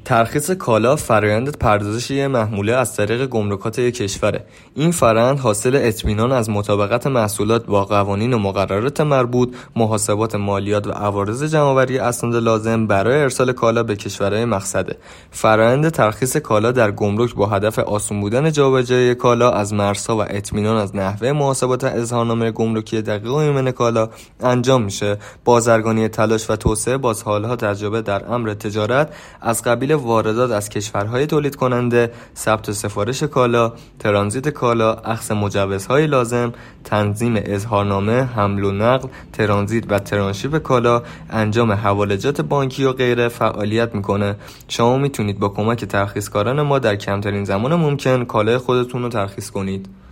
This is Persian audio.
ترخیص کالا فرآیند پردازش یک محموله از طریق گمرکات یک کشوره. این فرآیند حاصل اطمینان از مطابقت محصولات با قوانین و مقررات مربوط، محاسبات مالیات و عوارض جمع‌آوری اسناد لازم برای ارسال کالا به کشورهای مقصده. فرآیند ترخیص کالا در گمرک با هدف آسان بودن جابجایی کالا از مرزها و اطمینان از نحوه محاسبات اظهارنامه گمرکی دقیق و ایمن کالا انجام میشه. بازرگانی تلاش و توسعه بازحال‌ها تجربه در امر تجارت از قبیل واردات از کشورهای تولید کننده، ثبت سفارش کالا، ترانزیت کالا، اخذ مجوزهای لازم، تنظیم اظهارنامه، حمل و نقل، ترانزیت و ترانشیپ کالا، انجام حوالجات بانکی و غیره فعالیت میکنه. شما میتونید با کمک ترخیصکاران ما در کمترین زمان ممکن کالای خودتون رو ترخیص کنید.